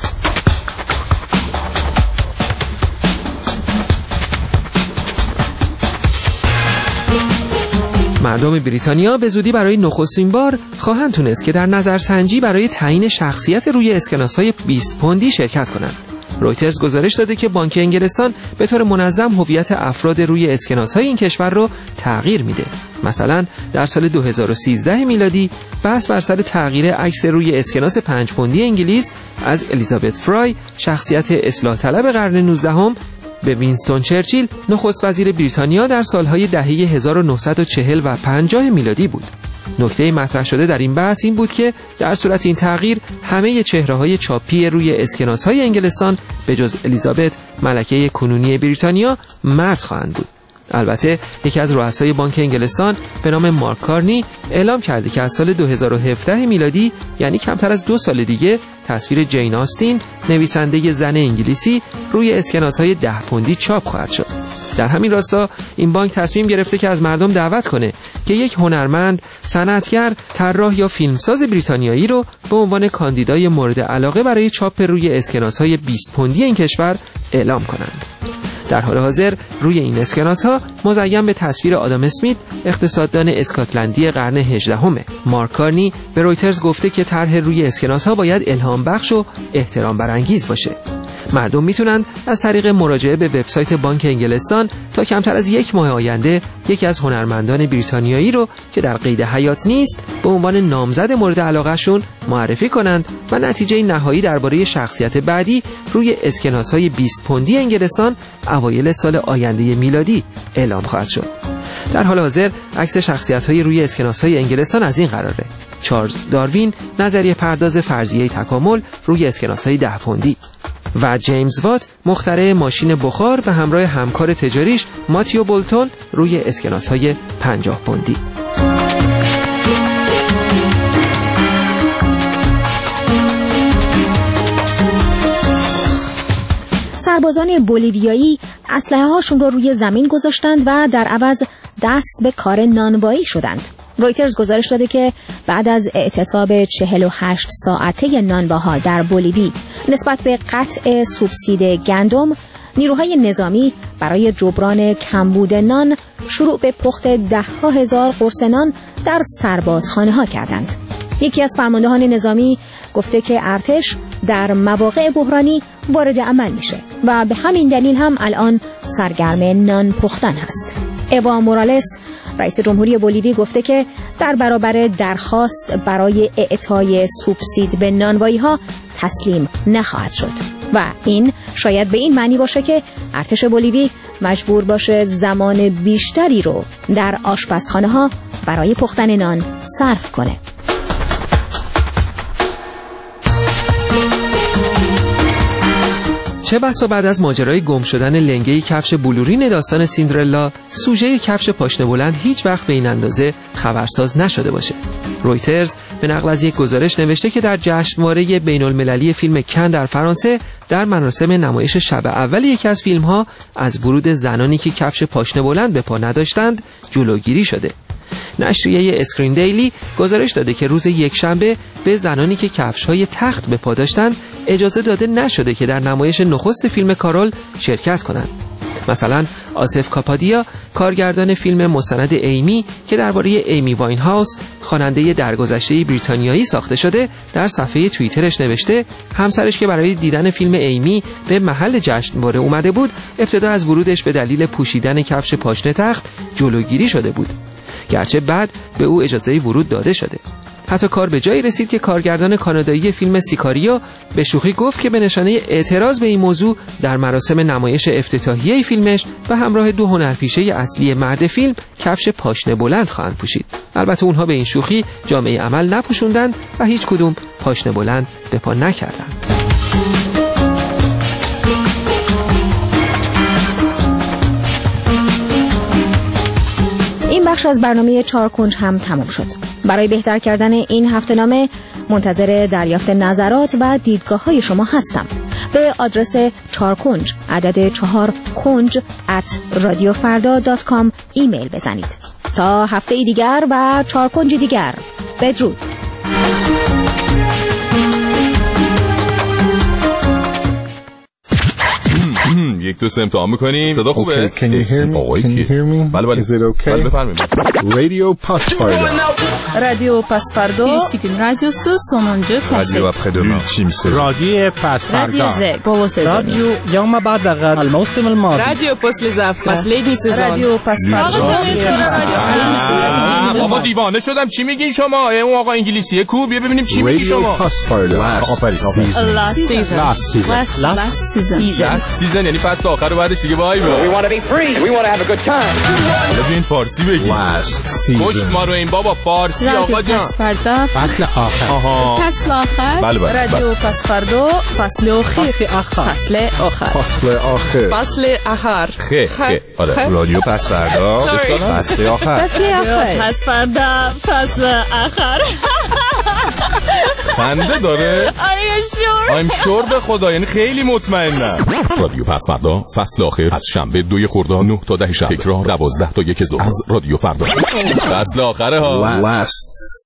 مردم بریتانیا به زودی برای نخستین بار خواهند تونست که در نظرسنجی برای تعیین شخصیت روی اسکناس‌های بیست پوندی شرکت کنند. رویترز گزارش داده که بانک انگلستان به طور منظم هویت افراد روی اسکناس‌های این کشور رو تغییر میده. مثلا در سال دو هزار و سیزده میلادی بحث بر سر تغییر عکس روی اسکناس پنج پوندی انگلیس از الیزابت فرای، شخصیت اصلاح طلب قرن نوزدهم، به وینستون چرچیل، نخست وزیر بریتانیا، در سالهای دهه هزار و نهصد و چهل و پنجاه میلادی بود. نکته مطرح شده در این بحث این بود که در صورت این تغییر همه چهره‌های چاپی روی اسکناس‌های انگلستان به جز الیزابت، ملکه کنونی بریتانیا، مرد خواهند بود. البته یکی از رؤسای بانک انگلستان به نام مارک کارنی اعلام کرده که از سال دو هزار و هفده میلادی، یعنی کمتر از دو سال دیگه، تصویر جین آستین، نویسنده زن انگلیسی، روی اسکناس‌های ده پوندی چاپ خواهد شد. در همین راستا این بانک تصمیم گرفته که از مردم دعوت کنه که یک هنرمند، صنعتگر، طراح یا فیلمساز بریتانیایی رو به عنوان کاندیدای مورد علاقه برای چاپ روی اسکناس‌های بیست پوندی این کشور اعلام کنند. در حال حاضر روی این اسکناس‌ها مزین به تصویر آدام اسمیت، اقتصاددان اسکاتلندی قرن هجدهم. مارک کارنی به رویترز گفته که طرح روی اسکناس‌ها باید الهام بخش و احترام برانگیز باشه. مردم میتونند از طریق مراجعه به وبسایت بانک انگلستان تا کمتر از یک ماه آینده یکی از هنرمندان بریتانیایی رو که در قید حیات نیست به عنوان نامزد مورد علاقهشون معرفی کنند و نتیجه نهایی درباره شخصیت بعدی روی اسکناس‌های بیست پوندی انگلستان اوایل سال آینده میلادی اعلام خواهد شد. در حال حاضر عکس شخصیت‌های روی اسکناس‌های انگلستان از این قراره: چارلز داروین، نظریه پرداز فرضیه تکامل، روی اسکناس‌های ده پوندی، و جیمز وات، مخترع ماشین بخار، به همراه همکار تجاریش ماتیو بولتون، روی اسکناس‌های پنجاه پوندی. سربازان بولیویایی اسلحه هاشون رو روی زمین گذاشتند و در عوض دست به کار نانوایی شدند. رویترز گزارش داده که بعد از اعتصاب چهل و هشت ساعته نانواها در بولیوی نسبت به قطع سوبسید گندم، نیروهای نظامی برای جبران کمبود نان شروع به پخت ده ها هزار قرص نان در سربازخانه ها کردند. یکی از فرماندهان نظامی گفته که ارتش در مواقع بحرانی وارد عمل میشه و به همین دلیل هم الان سرگرم نان پختن هست. اوا مورالس، رئیس جمهوری بولیوی، گفته که در برابر درخواست برای اعطای سوبسید به نانوایی ها تسلیم نخواهد شد و این شاید به این معنی باشه که ارتش بولیوی مجبور باشه زمان بیشتری رو در آشپزخانه ها برای پختن نان صرف کنه. چه بسا بعد از ماجرای گم شدن لنگه کفش بلورین داستان سیندرلا، سوژه کفش پاشنه بلند هیچ وقت به این اندازه خبرساز نشده باشه. رویترز به نقل از یک گزارش نوشته که در جشنواره بین المللی فیلم کن در فرانسه در مراسم نمایش شب اول یکی از فیلم‌ها از ورود زنانی که کفش پاشنه بلند به پا نداشتند جلوگیری شده. نشریه اسکرین دیلی گزارش داده که روز یکشنبه به زنانی که کفش‌های تخت به پا داشتند اجازه داده نشده که در نمایش نخست فیلم کارول شرکت کنند. مثلا آصف کاپادیا، کارگردان فیلم مستند ایمی که درباره ایمی واینهاوس، خواننده درگذشته بریتانیایی ساخته شده، در صفحه توییترش نوشته همسرش که برای دیدن فیلم ایمی به محل جشنواره اومده بود، ابتدا از ورودش به دلیل پوشیدن کفش پاشنه تخت جلوگیری شده بود، گرچه بعد به او اجازه ورود داده شده. حتی کار به جایی رسید که کارگردان کانادایی فیلم سیکاریو به شوخی گفت که به نشانه اعتراض به این موضوع در مراسم نمایش افتتاحیه فیلمش و همراه دو هنرپیشه اصلی مرد فیلم کفش پاشنه بلند خواهند پوشید. البته اونها به این شوخی جامعه عمل نپوشوندند و هیچ کدوم پاشنه بلند به پا نکردند. این بخش از برنامه چهار کنج هم تمام شد. برای بهتر کردن این هفته‌نامه منتظر دریافت نظرات و دیدگاه‌های شما هستم. به آدرس چهار کنج عدد چهار کنج ات رادیو فردا دات کام ایمیل بزنید. تا هفته دیگر و چهار کنج دیگر، بدرود. یک دو سه امتحان میکنیم. صدا خوبه؟ Okay, can you hear me? Can you hear me? بله بله. Is it okay? بله بفرمایید. Radio Pasfarda. رادیو پاسفاردا. رادیو سو sonuncu Radio après-demain. Ultime saison. رادیو پاسفاردا. رادیو يوم بعد غد الموسم الماضي. رادیو послезавтра. Последний сезон. رادیو پاسفاردا. بابا دیوانه شدم. چی میگین شما؟ اون آقا انگلیسیه کو؟ بیا ببینیم چی میگی شما. Radio Pasfarda. Last season. Last season. Last season. Last season یعنی فصل آخر و بعدش دیگه وای بابا. We want to be free and we want to have a good time. حالا بیاین فارسی بگیم. Last season. پشت ما رو این بابا فارسی مرسی آقا جان. پس فردا فصل آخر. آها. فصل آخر. بله بله. رادیو پس فردا فصل آخر. فصل آخر. فصل آخر. فصل آخر. فصل آخر. خه خه. آره. رادیو پس فردا فصل آخر. فصل آخر. پس فردا فصل آخر. خنده داره؟ آره شور. I'm sure به خدا، یعنی خیلی مطمئنم. رادیو پس فردا فصل آخر از شنبه دوی خرداد نه تا ده شب، تکرار دوازده تا یک ظهر از رادیو فردا. فصل آخره ها. Last.